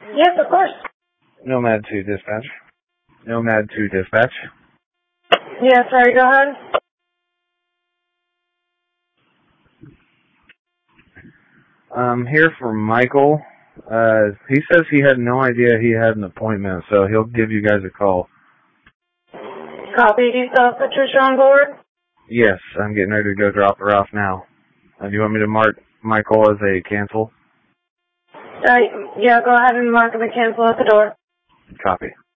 Yes, of course. Nomad 2 dispatch. Nomad 2 dispatch. Yeah, sorry, go ahead. I'm here for Michael. He says he had no idea he had an appointment, so he'll give you guys a call. Copy. Do you still have Patricia on board? Yes, I'm getting ready to go drop her off now. Do you want me to mark Michael as a cancel? Yeah, go ahead and mark him a cancel at the door. Copy.